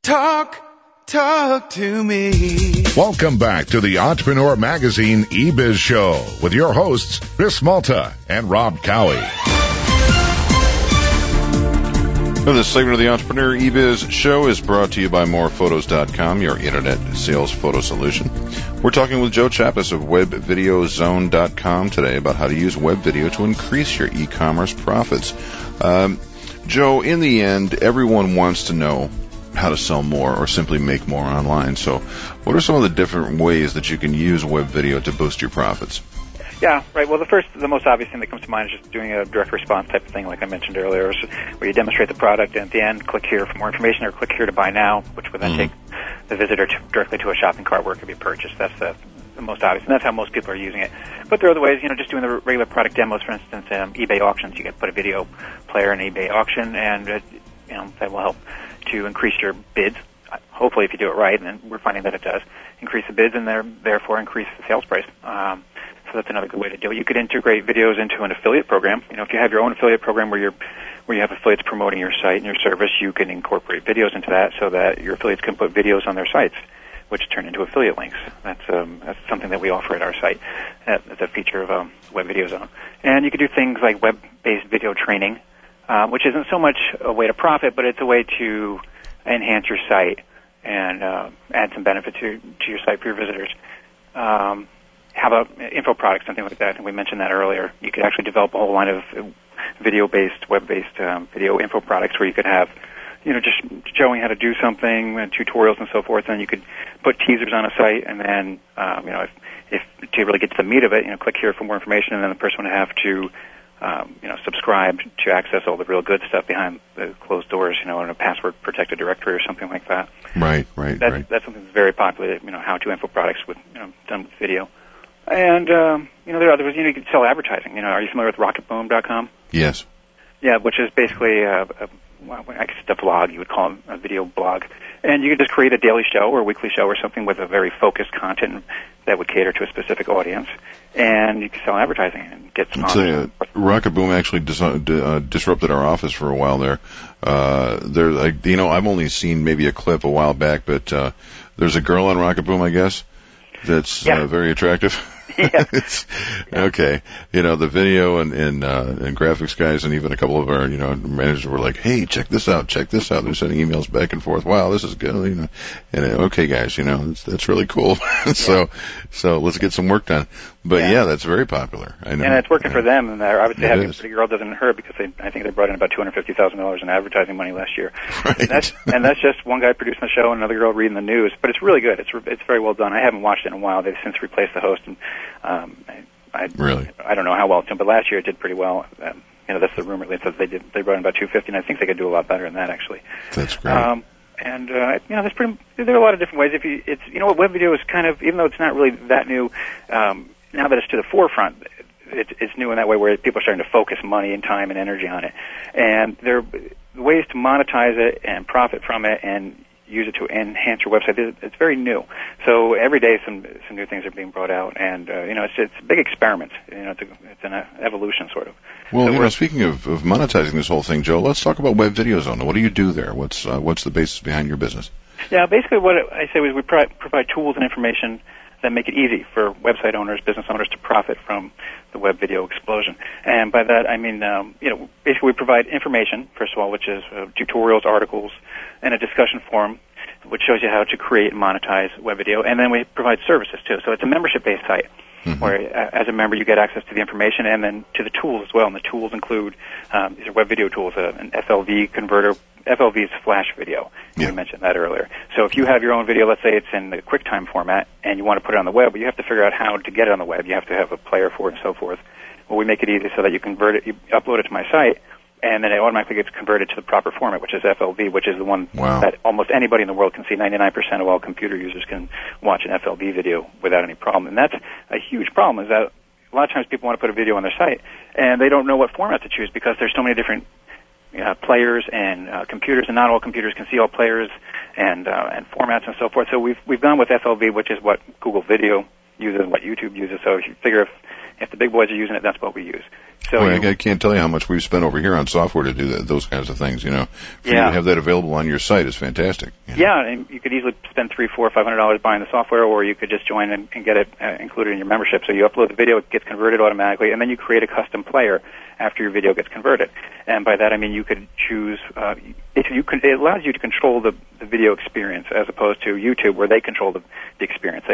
Talk to me. Welcome back to the Entrepreneur Magazine eBiz Show with your hosts, Chris Malta and Rob Cowie. This segment of the Entrepreneur eBiz Show is brought to you by morephotos.com, your internet sales photo solution. We're talking with Joe Chapas of webvideozone.com today about how to use web video to increase your e-commerce profits. Joe, in the end, everyone wants to know how to sell more or simply make more online. So what are some of the different ways that you can use web video to boost your profits? Yeah, right. Well, the most obvious thing that comes to mind is just doing a direct response type of thing, like I mentioned earlier, where you demonstrate the product, and at the end, click here for more information, or click here to buy now, which would then take the visitor directly to a shopping cart where it could be purchased. That's the most obvious, and that's how most people are using it. But there are other ways, just doing the regular product demos, for instance, eBay auctions. You can put a video player in an eBay auction, and that will help to increase your bids. Hopefully, if you do it right, and we're finding that it does, increase the bids and therefore increase the sales price. So that's another good way to do it. You could integrate videos into an affiliate program. If you have your own affiliate program where you have affiliates promoting your site and your service, you can incorporate videos into that so that your affiliates can put videos on their sites, which turn into affiliate links. That's something that we offer at our site. That's a feature of Web Video Zone. And you could do things like web-based video training, which isn't so much a way to profit, but it's a way to enhance your site and add some benefit to your site for your visitors. How about info products, something like that? I think we mentioned that earlier. You could actually develop a whole line of video-based, web-based video info products where you could have, just showing how to do something, and tutorials and so forth, and you could put teasers on a site, and then, if to really get to the meat of it, click here for more information, and then the person would have to, subscribe to access all the real good stuff behind the closed doors, in a password-protected directory or something like that. Right. That's something that's very popular, how-to info products done with video. And, there are other ways. You can sell advertising. Are you familiar with rocketboom.com? Yes. Yeah, which is basically I guess it's a blog. You would call it a video blog. And you could just create a daily show or a weekly show or something with a very focused content that would cater to a specific audience. And you can sell advertising and get sponsors. Rocket Boom actually disrupted our office for a while there. I've only seen maybe a clip a while back, but there's a girl on Rocket Boom, I guess, that's very attractive. Yeah. Okay. The video and graphics guys and even a couple of our, managers were like, hey, check this out. They're sending emails back and forth. Wow, this is good. And okay, guys, that's really cool. So let's get some work done. But that's very popular. I know. And it's working for them. And obviously having a pretty girl doesn't hurt because I think they brought in about $250,000 in advertising money last year. Right. And that's just one guy producing the show and another girl reading the news. But it's really good. It's very well done. I haven't watched it in a while. They've since replaced the host, and I don't know how well it's done, but last year it did pretty well. That's the rumor. They said they brought in about $250,000, and I think they could do a lot better than that actually. That's great. There are a lot of different ways. Web video is kind of, even though it's not really that new, now that it's to the forefront, it's new in that way where people are starting to focus money and time and energy on it. And there are ways to monetize it and profit from it and use it to enhance your website. It's very new. So every day some new things are being brought out, and it's a big experiment. It's an evolution sort of. Well, so speaking of monetizing this whole thing, Joe, let's talk about Web Video Zone. What do you do there? What's the basis behind your business? Yeah, basically what I say is we provide tools and information that make it easy for website owners, business owners to profit from the web video explosion. And by that I mean, basically we provide information, first of all, which is tutorials, articles, and a discussion forum, which shows you how to create and monetize web video. And then we provide services too. So it's a membership-based site where, as a member, you get access to the information and then to the tools as well. And the tools include these are web video tools, an FLV converter. FLV is flash video. We mentioned that earlier. So if you have your own video, let's say it's in the QuickTime format, and you want to put it on the web, but you have to figure out how to get it on the web. You have to have a player for it and so forth. Well, we make it easy so that you convert it, you upload it to my site, and then it automatically gets converted to the proper format, which is FLV, which is the one that almost anybody in the world can see. 99% of all computer users can watch an FLV video without any problem. And that's a huge problem, is that a lot of times people want to put a video on their site, and they don't know what format to choose because there's so many different players and computers, and not all computers can see all players and formats and so forth. So we've gone with FLV, which is what Google Video uses and what YouTube uses. So if you figure if the big boys are using it, that's what we use. So I can't tell you how much we've spent over here on software to do those kinds of things. For you to have that available on your site is fantastic. Yeah, and you could easily spend $300, $400, $500 buying the software, or you could just join and get it included in your membership. So you upload the video, it gets converted automatically, and then you create a custom player after your video gets converted. And by that I mean you could choose. It allows you to control the video experience as opposed to YouTube, where they control the experience.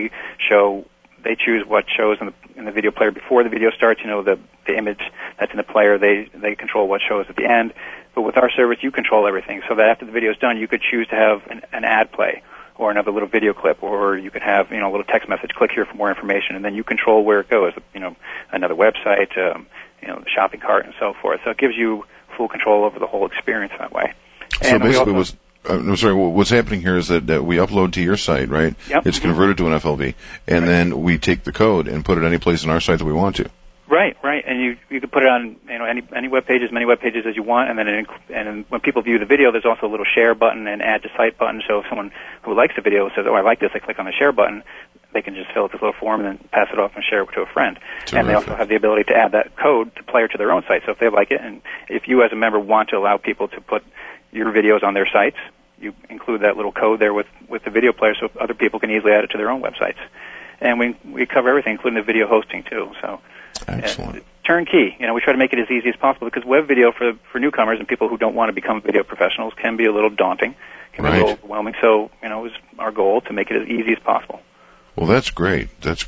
They choose what shows in the video player before the video starts. The image that's in the player, they control what shows at the end. But with our service, you control everything, so that after the video is done, you could choose to have an ad play or another little video clip, or you could have a little text message. Click here for more information, and then you control where it goes. Another website, the shopping cart, and so forth. So it gives you full control over the whole experience that way. So basically, I'm sorry, what's happening here is that we upload to your site, right? Yep. It's converted to an FLV, and then we take the code and put it any place on our site that we want to. Right, and you can put it on any web pages, many web pages as you want, and then when people view the video, there's also a little share button and add to site button. So if someone who likes the video says, "Oh, I like this," they click on the share button. They can just fill out this little form and then pass it off and share it to a friend. Terrific. And they also have the ability to add that code to player to their own site. So if they like it, and if you as a member want to allow people to put your videos on their sites, you include that little code there with the video player, so other people can easily add it to their own websites. And we cover everything, including the video hosting too. So excellent. Turnkey. We try to make it as easy as possible, because web video for newcomers and people who don't want to become video professionals can be a little daunting, can be a little overwhelming. So it was our goal to make it as easy as possible. Well, that's great.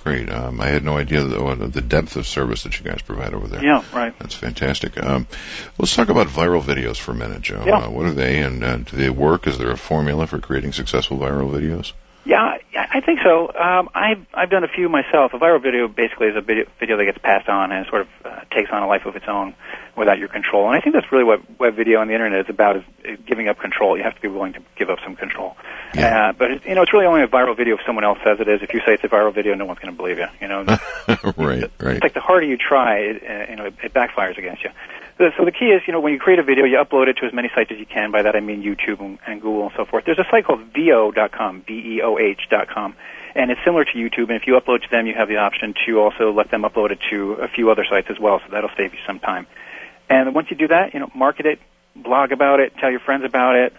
I had no idea the depth of service that you guys provide over there. Yeah, right. That's fantastic. Let's talk about viral videos for a minute, Joe. Yeah. What are they, and do they work? Is there a formula for creating successful viral videos? Yeah, I think so. I've done a few myself. A viral video basically is a video that gets passed on and sort of takes on a life of its own without your control. And I think that's really what web video on the internet is about, is giving up control. You have to be willing to give up some control. Yeah. But it's really only a viral video if someone else says it is. If you say it's a viral video, no one's going to believe you. Right. It's like the harder you try, it backfires against you. So the key is, when you create a video, you upload it to as many sites as you can. By that I mean YouTube and Google and so forth. There's a site called VEOH.com, VEOH.com, and it's similar to YouTube. And if you upload to them, you have the option to also let them upload it to a few other sites as well. So that'll save you some time. And once you do that, market it, blog about it, tell your friends about it,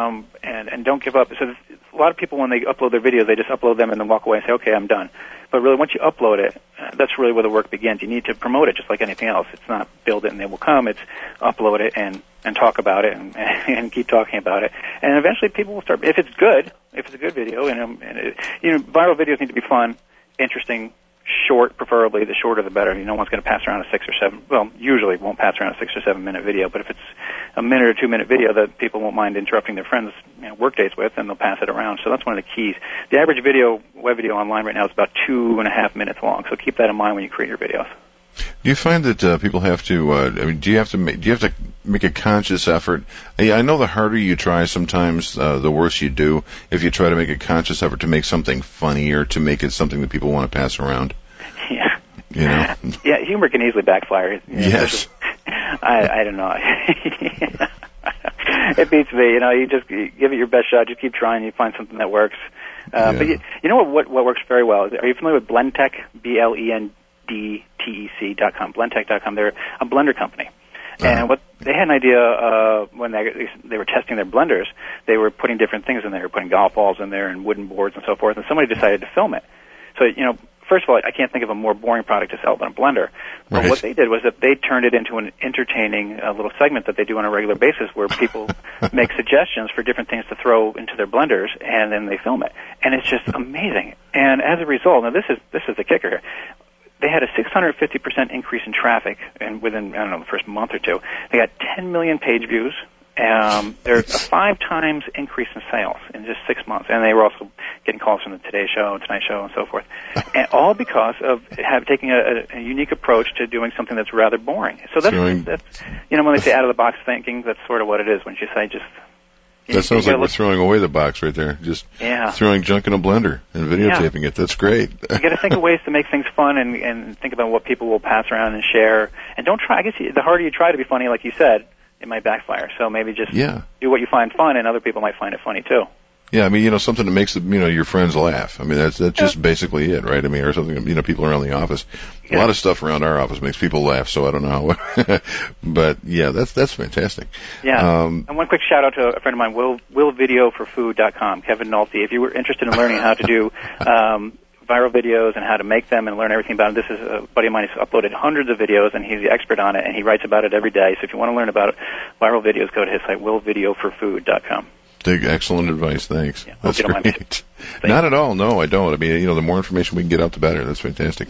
and don't give up. So a lot of people, when they upload their videos, they just upload them and then walk away and say, okay, I'm done. But really, once you upload it, that's really where the work begins. You need to promote it just like anything else. It's not build it and they will come. It's upload it and talk about it and keep talking about it. And eventually people will start, if it's a good video, viral videos need to be fun, interesting, short, preferably. The shorter the better. No one's going to pass around a 6 or 7, well, usually won't pass around a 6 or 7 minute video, but if it's a minute or 2 minute video that people won't mind interrupting their friends' work days with, then they'll pass it around. So that's one of the keys. The average web video online right now is about 2.5 minutes long, so keep that in mind when you create your videos. Do you find that people have to? Do you have to make a conscious effort? I know the harder you try, sometimes the worse you do. If you try to make a conscious effort to make something funny or to make it something that people want to pass around. Yeah. Yeah, humor can easily backfire. Yes. I don't know. It beats me. You just give it your best shot. Just keep trying. You find something that works. But you know what works very well? Are you familiar with Blendtec? BLENDTEC.com. Blendtec.com. They're a blender company. And what they had an idea when they were testing their blenders, they were putting different things in there, putting golf balls in there and wooden boards and so forth, and somebody decided to film it. So, first of all, I can't think of a more boring product to sell than a blender. But Right. what they did was that they turned it into an entertaining little segment that they do on a regular basis where people make suggestions for different things to throw into their blenders, and then they film it. And it's just amazing. And as a result, now this is the kicker here. They had a 650% increase in traffic, and within, the first month or two. They got 10 million page views. There's a 5 times increase in sales in just 6 months. And they were also getting calls from the Today Show, Tonight Show, and so forth. And all because of taking a unique approach to doing something that's rather boring. So that's when they say out-of-the-box thinking, that's sort of what it is. When you say just... That sounds like we're throwing away the box right there. Just throwing junk in a blender and videotaping it. That's great. You got to think of ways to make things fun and think about what people will pass around and share. And don't try. I guess the harder you try to be funny, like you said, it might backfire. So maybe just do what you find fun, and other people might find it funny too. Yeah, I mean, something that makes your friends laugh. I mean, that's just basically it, right? I mean, or something, people around the office. A lot of stuff around our office makes people laugh, so I don't know how. But yeah, that's fantastic. Yeah. And one quick shout out to a friend of mine, willvideoforfood.com, Kevin Nolte. If you were interested in learning how to do viral videos and how to make them and learn everything about it, this is a buddy of mine who's uploaded hundreds of videos, and he's the expert on it, and he writes about it every day. So if you want to learn about viral videos, go to his site, willvideoforfood.com. Excellent advice. Thanks. Yeah, that's great. Not at all. No, I don't. I mean, the more information we can get out, the better. That's fantastic.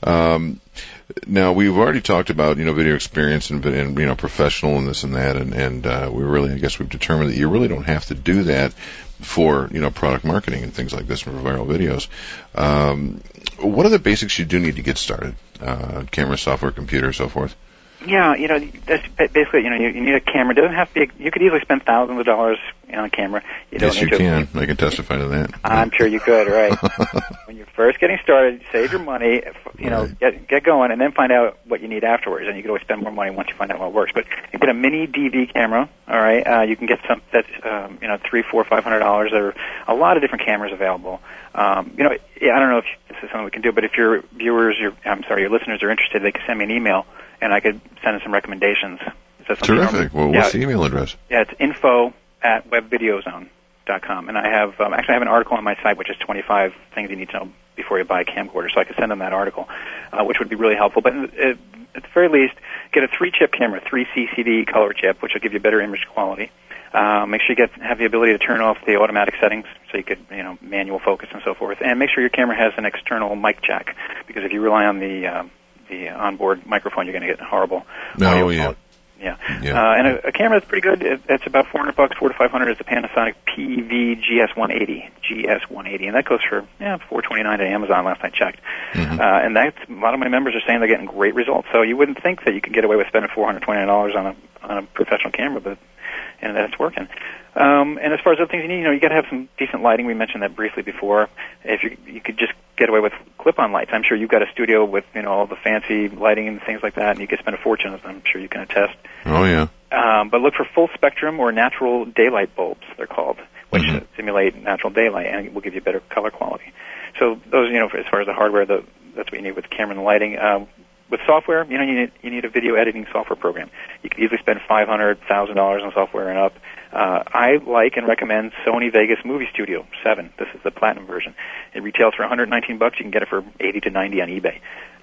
Now, we've already talked about, video experience and professional and this and that, and we really, I guess we've determined that you really don't have to do that for, product marketing and things like this for viral videos. What are the basics you do need to get started? Camera, software, computer, so forth? Yeah, that's basically, you need a camera. It doesn't have to be, you could easily spend thousands of dollars on a camera. Yes, you can. I can testify to that. I'm sure you could, right? When you're first getting started, save your money, get going, and then find out what you need afterwards. And you can always spend more money once you find out what works. But you get a mini DV camera, all right? You can get some that's, $300, $400, $500. There are a lot of different cameras available. I don't know if this is something we can do, but if your listeners are interested, they can send me an email, and I could send them some recommendations. Terrific. Well, what's the email address? Yeah, it's info@webvideozone.com. And I have an article on my site, which is 25 things you need to know before you buy a camcorder. So I could send them that article, which would be really helpful. But at the very least, get a 3-chip camera, 3 CCD color chip, which will give you better image quality. Make sure you have the ability to turn off the automatic settings so you could, manual focus and so forth. And make sure your camera has an external mic jack, because if you rely on the onboard microphone, you're going to get horrible audio quality. Yeah. And a camera that's pretty good. It's about $400, $400 to $500. Is the Panasonic PV GS180, and that goes for $429 at Amazon last I checked. Mm-hmm. And that's a lot of my members are saying they're getting great results. So you wouldn't think that you could get away with spending $429 on a professional camera, but that's working. And as far as other things you need, you got to have some decent lighting. We mentioned that briefly before. If you could just get away with clip-on lights. I'm sure you've got a studio with all the fancy lighting and things like that, and you could spend a fortune, as I'm sure you can attest. Oh yeah. But look for full spectrum or natural daylight bulbs, they're called, which simulate natural daylight and will give you better color quality. So those, as far as the hardware, that's what you need with the camera and the lighting. With software, you need a video editing software program. You can easily spend $500, $1,000 on software and up. I like and recommend Sony Vegas Movie Studio 7. This is the platinum version. It retails for $119. You can get it for $80 to $90 on eBay.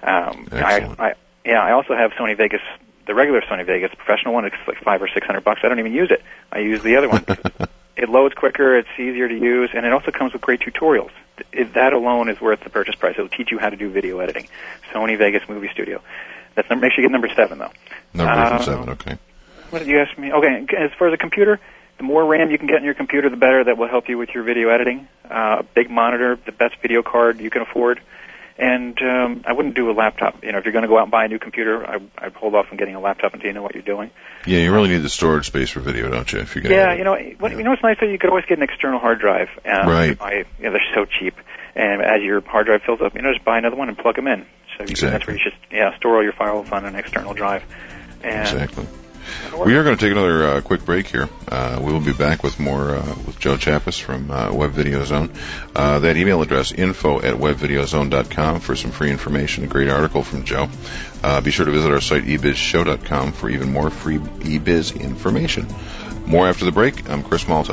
I also have Sony Vegas, the regular Sony Vegas professional one. It's like $500 or $600. I don't even use it. I use the other one. It loads quicker. It's easier to use, and it also comes with great tutorials. That alone is worth the purchase price. It'll teach you how to do video editing. Sony Vegas Movie Studio. Make sure you get number 7 though. Number 7, okay. What did you ask me? Okay, as far as the computer, the more RAM you can get in your computer, the better. That will help you with your video editing. A big monitor, the best video card you can afford. And I wouldn't do a laptop. If you're going to go out and buy a new computer, I'd hold off on getting a laptop until you know what you're doing. Yeah, you really need the storage space for video, don't you? If you're what's nice? You could always get an external hard drive. Right. They're so cheap. And as your hard drive fills up, just buy another one and plug them in. So that's where you should store all your files on an external drive. Exactly. We are going to take another quick break here. We will be back with more with Joe Chappis from Web Video Zone. That email address, info@webvideozone.com, for some free information. A great article from Joe. Be sure to visit our site, ebizshow.com, for even more free eBiz information. More after the break. I'm Chris Malta.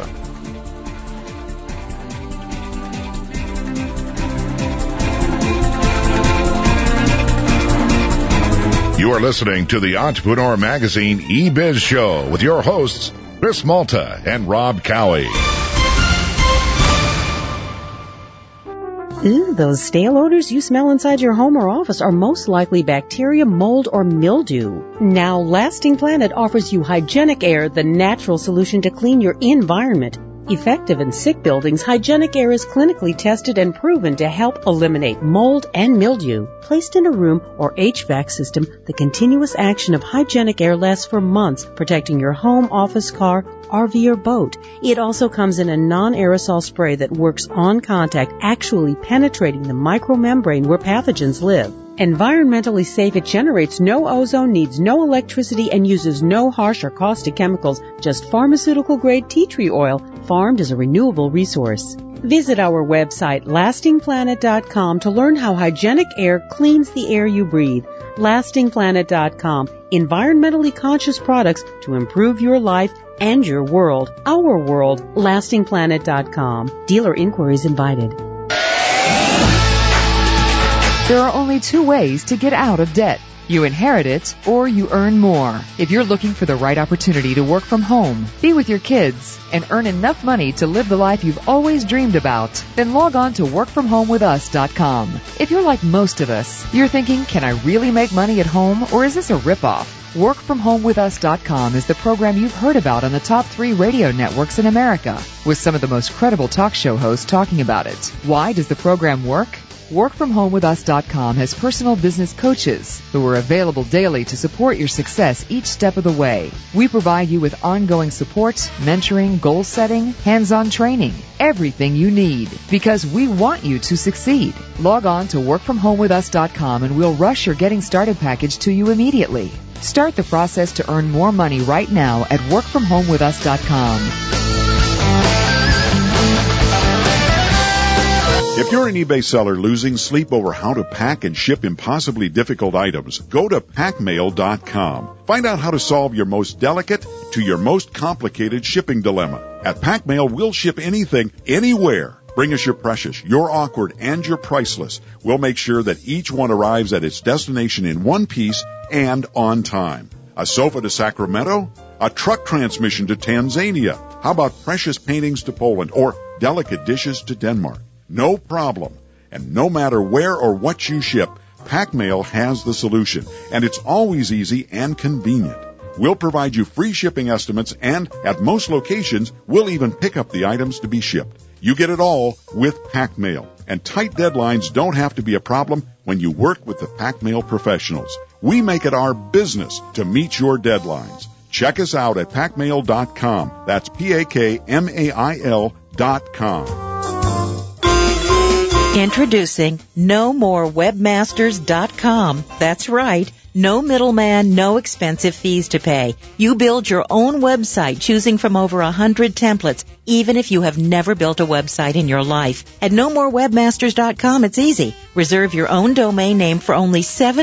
You are listening to the Entrepreneur Magazine eBiz Show with your hosts, Chris Malta and Rob Cowie. Ooh, those stale odors you smell inside your home or office are most likely bacteria, mold, or mildew. Now, Lasting Planet offers you hygienic air, the natural solution to clean your environment. Effective in sick buildings, hygienic air is clinically tested and proven to help eliminate mold and mildew. Placed in a room or HVAC system, the continuous action of hygienic air lasts for months, protecting your home, office, car, RV, or boat. It also comes in a non-aerosol spray that works on contact, actually penetrating the micromembrane where pathogens live. Environmentally safe, it generates no ozone, needs no electricity, and uses no harsh or caustic chemicals, just pharmaceutical-grade tea tree oil, farmed as a renewable resource. Visit our website, lastingplanet.com, to learn how hygienic air cleans the air you breathe. lastingplanet.com. Environmentally conscious products to improve your life and your world. Our world, lastingplanet.com. Dealer inquiries invited. There are only two ways to get out of debt. You inherit it or you earn more. If you're looking for the right opportunity to work from home, be with your kids, and earn enough money to live the life you've always dreamed about, then log on to workfromhomewithus.com. If you're like most of us, you're thinking, can I really make money at home, or is this a ripoff? WorkFromHomeWithUs.com is the program you've heard about on the top 3 radio networks in America, with some of the most credible talk show hosts talking about it. Why does the program work? WorkFromHomeWithUs.com has personal business coaches who are available daily to support your success each step of the way. We provide you with ongoing support, mentoring, goal setting, hands-on training, everything you need, because we want you to succeed. Log on to WorkFromHomeWithUs.com and we'll rush your Getting Started package to you immediately. Start the process to earn more money right now at WorkFromHomeWithUs.com. If you're an eBay seller losing sleep over how to pack and ship impossibly difficult items, go to PackMail.com. Find out how to solve your most delicate to your most complicated shipping dilemma. At PackMail, we'll ship anything, anywhere. Bring us your precious, your awkward, and your priceless. We'll make sure that each one arrives at its destination in one piece and on time. A sofa to Sacramento? A truck transmission to Tanzania? How about precious paintings to Poland or delicate dishes to Denmark? No problem. And no matter where or what you ship, PackMail has the solution, and it's always easy and convenient. We'll provide you free shipping estimates, and at most locations, we'll even pick up the items to be shipped. You get it all with PackMail, and tight deadlines don't have to be a problem when you work with the PackMail professionals. We make it our business to meet your deadlines. Check us out at PackMail.com. That's PackMail.com. Introducing NoMoreWebmasters.com. That's right. No middleman, no expensive fees to pay. You build your own website choosing from over 100 templates, even if you have never built a website in your life. At NoMoreWebmasters.com, it's easy. Reserve your own domain name for only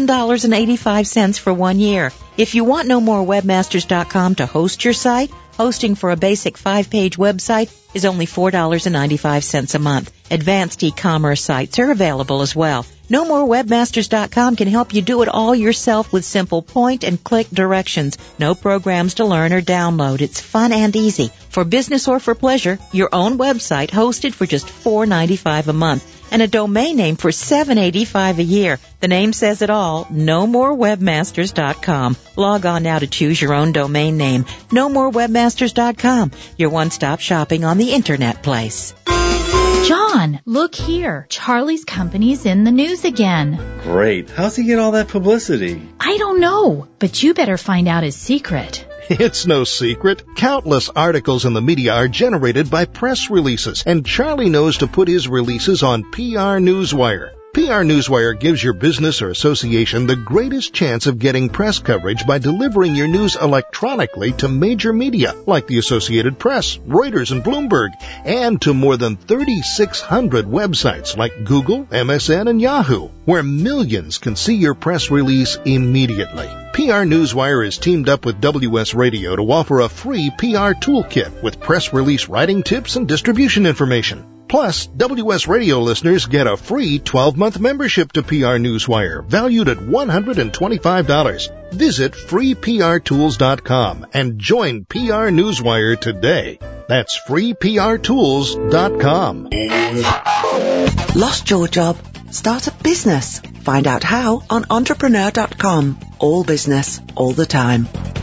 $7.85 for 1 year. If you want NoMoreWebmasters.com to host your site, hosting for a basic 5-page website is only $4.95 a month. Advanced e-commerce sites are available as well. NoMoreWebmasters.com can help you do it all yourself with simple point-and-click directions. No programs to learn or download. It's fun and easy. For business or for pleasure, your own website hosted for just $4.95 a month and a domain name for $7.85 a year. The name says it all, NoMoreWebmasters.com. Log on now to choose your own domain name. NoMoreWebmasters.com, your one-stop shopping on the Internet place. John, look here. Charlie's company's in the news again. Great. How's he get all that publicity? I don't know, but you better find out his secret. It's no secret. Countless articles in the media are generated by press releases, and Charlie knows to put his releases on PR Newswire. PR Newswire gives your business or association the greatest chance of getting press coverage by delivering your news electronically to major media like the Associated Press, Reuters, and Bloomberg, and to more than 3,600 websites like Google, MSN, and Yahoo, where millions can see your press release immediately. PR Newswire is teamed up with WS Radio to offer a free PR toolkit with press release writing tips and distribution information. Plus, WS Radio listeners get a free 12-month membership to PR Newswire, valued at $125. Visit freeprtools.com and join PR Newswire today. That's freeprtools.com. Lost your job? Start a business. Find out how on entrepreneur.com. All business, all the time.